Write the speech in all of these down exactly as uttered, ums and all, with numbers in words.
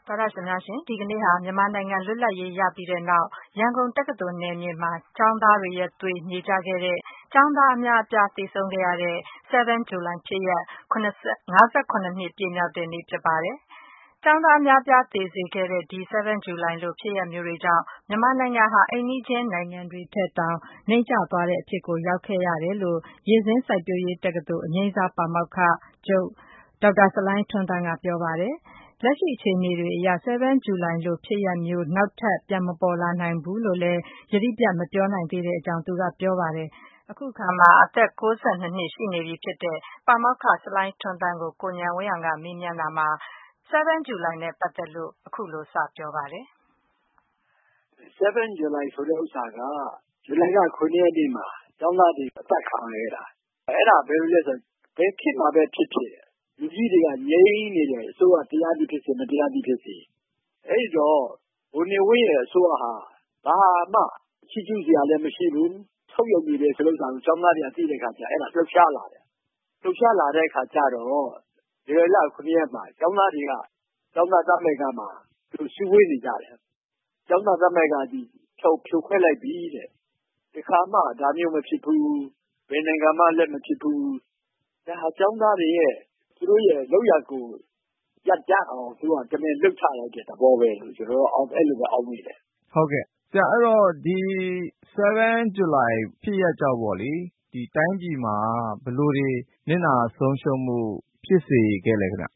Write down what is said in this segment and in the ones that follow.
သောတာရှင်များရှင်ဒီကနေ့ဟာမြန်မာနိုင်ငံလွတ်လပ်ရေးရပြီးတဲ့နောက်ရန်ကုန်တက္ကသိုလ်နယ်မြေမှာကျောင်းသားတွေရဲ့သွေးမြေကျခဲ့တဲ့ကျောင်းသားအများအပြားသေဆုံးခဲ့ရတဲ့ seven July ဖြစ်ရပ်၅၇နှစ်ပြည့်မြောက်တဲ့နေ့ဖြစ်ပါတယ်။ကျောင်းသားအများအပြားသေစေခဲ့တဲ့ဒီ seven July လိုဖြစ်ရပ်မျိုးတွေကြောင့်မြန်မာနိုင်ငံဟာအိမ်နီးချင်းနိုင်ငံတွေထက်တောင်နိမ့်ကျသွားတဲ့အဖြစ်ကိုရောက်ခဲ့ရတယ်လို့ရေစင်းစိုက်ပျိုးရေးတက္ကသိုလ်အငြိမ်းစားပါမောက္ခချုပ်ဒေါက်တာဆလိုင်းထွန်းသန်းကပြောပါတယ်။လက်ရှိအခြေအနေတွေအရ seven July လိုဖြစ်ရပ်မျိုးနောက်ထပ်ပြန်မပေါ်လာနိုင်ဘူးလို့လည်းယတိပြတ်မပြောနိုင်သေးတဲ့အကြောင်းသူကပြောပါတယ်။အခုအခါမှာအသက်၉၂နှစ်ရှိနေပြီဖြစ်တဲ့ပါမောက္ခဆလိုင်းထွန်းသန်းကိုကိုဉာဏ်ဝင်းအောင်ကမေးမြန်းတာမှာ seven July နဲ့ပတ်သက်လို့အခုလိုစပြောပါတယ်။ seven July ဆိုတဲ့ဥစ္စာကဇူလိုင်လခုနှစ်ရက်နေ့မှာကျောင်းသားတွေအသက်ခံရတာအဲ့ဒါဘယ်လိုလဲဆိုဘယ်ခေတ်မှာပဲဖြစ်ဖြစ်လူကြီးတွေကငြိမ်းနေတယ်အစိုးရတရားသူဖြစ်စေမတရားသူဖြစ်စေအဲ့တော့ဘုံနေဝင်းရဲ့အစိုးရဟာဘာမှချီးကျူးစရာလည်းမရှိဘူးထုတ်ရုံနေတယ်ဆိုလို့ဆိုကျောင်းသားတွေကသိတဲ့အခါကျအဲ့ဒါလှုပ်ရှားလာတယ်လှုပ်ရှားလာတဲ့အခါကျတော့ဒီလခုနှစ်ရက်မှာကျောင်းသားတွေကကျောင်းသားသမဂ္ဂမှာသူစုဝေးနေကြတယ်ကျောင်းသားသမဂ္ဂကြီးဖြုတ်ဖြိုခွဲလိုက်ပြီတဲ့ဒီခါမှဒါမျိုးမဖြစ်ဘူးဘယ်နိုင်ငံမှလည်းမဖြစ်ဘူးဒါဟာကျောင်းသားတွေရဲ့သူတို့ရဲ့လောက်ရကိုကြက်ကြအောင်သူကတမင်လှုပ်ချလိုက်တဲ့သဘောပဲလို့ကျွန်တော်အောင်အဲ့လိုပဲအောက်မိတယ်ဟုတ်ကဲ့ဆရာအဲ့တော့ဒီ seven July ဖြစ်ရကြောက်ပေါ့လေဒီတိုင်းပြည်မှာဘယ်လိုတွေနစ်နာဆုံးရှုံးမှုဖြစ်စေခဲ့လဲခင်ဗျ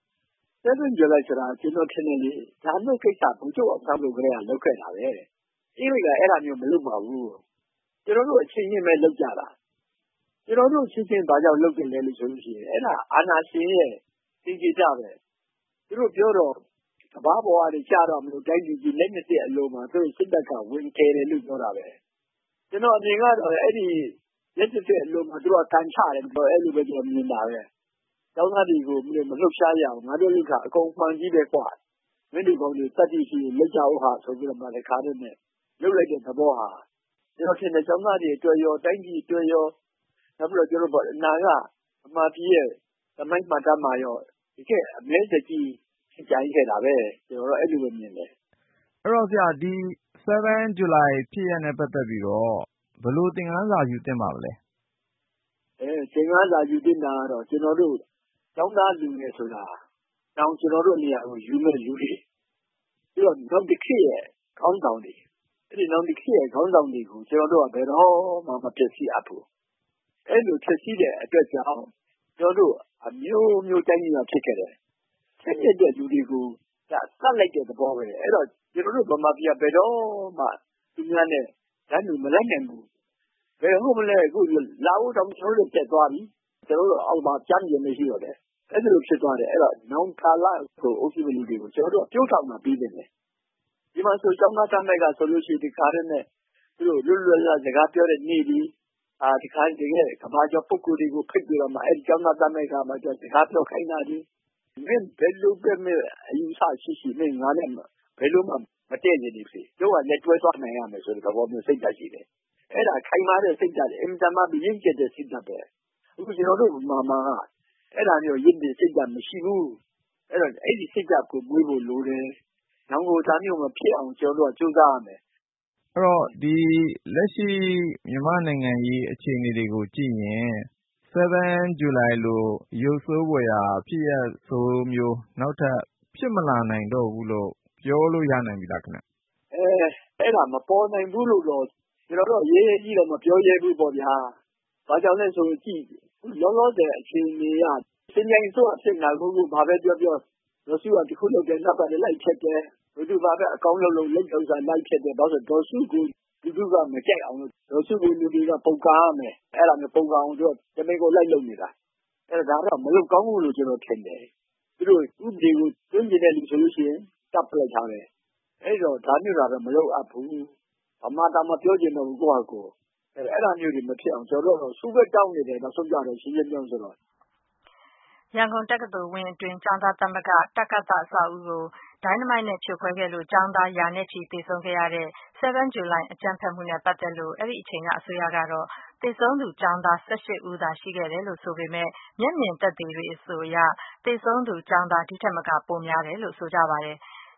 seven July ဆိုတာကျွန်တော်ထင်တယ်လေဒါမျိုးကိစ္စဘုံချုပ်အောင်ဆောင်လို့ကြရလောက်ခဲ့တာပဲအင်းကအဲ့ဒါမျိုးမလုပ်ပါဘူးကျွန်တော်တို့အချင်းချင်းပဲလောက်ကြတာကျွန်တော်တို့ချင်းချင်းဘာကြောင့်လောက်တယ်လဲလို့ဆိုလို့ရှိရင်အဲ့ဒါအာနာရှင်ရဲ့သိကြကြပဲသူတို့ပြောတော့ကဘာပေါ်ကနေကြာတော့မလို့တိုင်းပြည်ကြီးလက်မစစ်အလုံးမှာသူတို့စစ်တပ်ကဝင်ကယ်တယ်လို့ပြောတာပဲကျွန်တော်အမြင်ကတော့အဲ့ဒီလက်စစ်အလုံးမှာသူတို့ကန်ချတယ်တော့အဲ့လိုပဲကျွန်တော်မြင်တာပဲကျောင်းသားတွေကိုမလှုပ်ရှားရအောင်ငါတို့လူကအကုန်မှန်ကြီးပဲကွာမင်းတို့ကောင်တွေစက်တိရှိလက်ကြအောင်ဟာဆိုပြီးတော့မှလည်းခါတဲ့နဲ့လှုပ်လိုက်တဲ့သဘောဟာကျွန်တော်ထင်တယ်ကျောင်းသားတွေတွေ့ရောတိုင်းပြည်တွေ့ရောနောက်ပြီးတော့ကျွန်တော်ပေါ့နာကအမှားကြီးရဲ့သမိုင်းမှတ်တမ်းမှာရောဒီကအမဲစကြီးကြိုင်ခဲ့တာပဲကျွန်တော်တို့အဲ့လိုပဲမြင်တယ်အဲ့တော့ဆရာဒီ seven July ဖြစ်ရတဲ့ပတ်သက်ပြီးတော့ဘယ်လိုသင်ခန်းစာယူသင်ပါမလဲအဲသင်ခန်းစာယူသင်တာတော့ကျွန်တော်တို့ကျောင်းသားလူငယ်ဆိုတာတောင်ကျွန်တော်တို့နေရာကိုယူမဲ့လူတွေပြီးတော့နောက်တစ်ခေတ်ရဲ့ခေါင်းဆောင်တွေအဲ့ဒီနောက်တစ်ခေတ်ရဲ့ခေါင်းဆောင်တွေကိုကျွန်တော်တို့ကဘယ်တော့မှမဖြစ်စီအပ်ဘူးအဲ့လိုဖြစ်စီတဲ့အတွက်ကြောင့်ကျွန်တော်တို့အမျိုးမျိုးတိုင်းပြည်မှာဖြစ်ခဲ့တယ်ဖြစ်တဲ့လူတွေကိုဒါစလိုက်တဲ့သဘောပဲအဲ့တော့ကျွန်တော်တို့ဗမာပြည်ဘယ်တော့မှသူများနဲ့ဓာတ်လူမလိုက်နိုင်ဘူးဘယ်ဟုတ်မလဲအခုလာဦးတော့ကျွန်တော်တို့တက်သွားပြီကျွန်တော်တို့အောက်မှာကြမ်းကြင်မရှိတော့တယ်အဲ့ဒါလိုဖြစ်သွားတယ်အဲ့တော့နောင်ကာလကိုအုပ်စုလူတွေကိုကျွန်တော်တို့ပြုတ်ထောင်မှာပြီးနေတယ်ဒီမှာဆိုကျောင်းသားတမိုက်ကဆိုလို့ရှိရင်ဒီခါရဲနဲ့သူတို့လွတ်လွတ်လပ်စကားပြောတဲ့နေ့ဒီအာဒီခါတည်းရဲ့ကဘာကျော်ပုဂ္ဂိုလ်တွေကိုဖိတ်ပြီးတော့မှအဲ့ဒီကျောင်းသားတမိုက်ကမှကျော်စကားပြောခိုင်းတာဒီမင်းဘယ်လိုပဲမဲ့အယူဆရှိရှိမင်းငါနဲ့ဘယ်လိုမှမတည့်နေနေပြီတို့ကလက်တွဲသွားနိုင်ရမယ်ဆိုတဲ့သဘောမျိုးစိတ်ဓာတ်ရှိတယ်အဲ့ဒါခိုင်မာတဲ့စိတ်ဓာတ်အင်တမဘင်းကျတဲ့စိတ်ဓာတ်ပဲအခုကျွန်တော်တို့မာမာကအဲ့ဒါမျိုးရင်းတဲ့စိတ်ဓာတ်မရှိဘူးအဲ့တော့အဲ့ဒီစိတ်ဓာတ်ကိုမွေးဖို့လိုတယ်နောင်ကိုဒါမျိုးမဖြစ်အောင်ကျွန်တော်တို့ကကြိုးစားရမယ်အဲ့တော့ဒီလက်ရှိမြန်မာနိုင်ငံရေးအခြေအနေတွေကိုကြည့်ရင် seven July လိုရုပ်ဆိုးဖွယ်ရာဖြစ်ရဆိုးမျိုးနောက်ထပ်ဖြစ်မလာနိုင်တော့ဘူးလို့ပြောလို့ရနိုင်ပြီလားခင်ဗျအဲအဲ့ဒါမပေါ်နိုင်ဘူးလို့တော့ကျွန်တော်တို့ရေးရေးကြီးတော့မပြောရဲဘူးပေါ့ဗျာဘာကြောင့်လဲဆိုကြည့်လောလောဆယ်အခြေအနေကစင်ကြိုင်ဆိုအဖြစ်နာကိုဘာပဲပြောပြောရစုကတခုလောက်တဲ့နောက်ကလည်းလိုက်ချက်တယ်ဘုသူဘာပဲအကောင်းလုံးလုံးလက်ဥစ္စာလိုက်ချက်တယ်ဘာလို့ဒေါ်စုကိုဒီလူကမကြိုက်အောင်လို့ဒေါ်စုကိုလူတွေကပုံကားမယ်အဲ့ဒါမျိုးပုံကားအောင်တို့တမင်ကိုလိုက်လုပ်နေတာအဲ့ဒါတော့မလုပ်ကောင်းဘူးလို့ကျွန်တော်ထင်တယ်သူတို့ဥပဒေကိုတွင်းပြတဲ့လူဆိုလို့ရှိရင်တပ်ပလိုက်ထားတယ်အဲ့တော့ဒါမျိုးတော့မလုပ်အပ်ဘူးအမှားတမပြောချင်တော့ဘူးကိုယ့်ဟာကိုယ်အဲ့အဲ့ဒါမျိုးတွေမဖြစ်အောင်ကျွန်တော်တို့စူးပဲတောင်းနေတယ်နောက်ဆုံးကြတော့ရှင်းရှင်းပြောဆိုတော့ရန်ကုန်တက္ကသိုလ်ဝင်းအတွင်းကျောင်းသားသမဂ္ဂတက္ကသအဆောက်အဦးကိုဒိုင်းနမိုက်နဲ့ဖြိုခွဲခဲ့လို့ကျောင်းသားရာနဲ့ချီသေဆုံးခဲ့ရတဲ့ seven July အကြမ်းဖက်မှုနဲ့ပတ်သက်လို့အဲ့ဒီအချိန်ကအစိုးရကတော့သေဆုံးသူကျောင်းသား၁၈ဦးသာရှိခဲ့တယ်လို့ဆိုပေမဲ့မျက်မြင်သက်သေတွေအဆိုအရသေဆုံးသူကျောင်းသားဒီထက်မကပိုများတယ်လို့ဆိုကြပါတယ်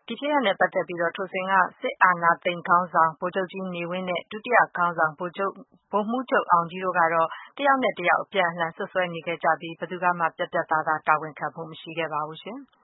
ဒီဖြစ်ရပ်နဲ့ပတ်သက်ပြီးတော့ထိုစဉ်ကစစ်အာဏာသိမ်းခေါင်းဆောင်ဗိုလ်ချုပ်ကြီးနေဝင်းနဲ့ဒုတိယခေါင်းဆောင်ဗိုလ်ချုပ်ဗိုလ်မှူးချုပ်အောင်ကြီးတို့ကတော့တယောက်နဲ့တယောက်အပြန်အလှန်ဆွဆွဲနေခဲ့ကြပြီးဘယ်သူကမှပြတ်ပြတ်သားသားတာဝန်ခံမှုမရှိခဲ့ပါဘူးရှင်။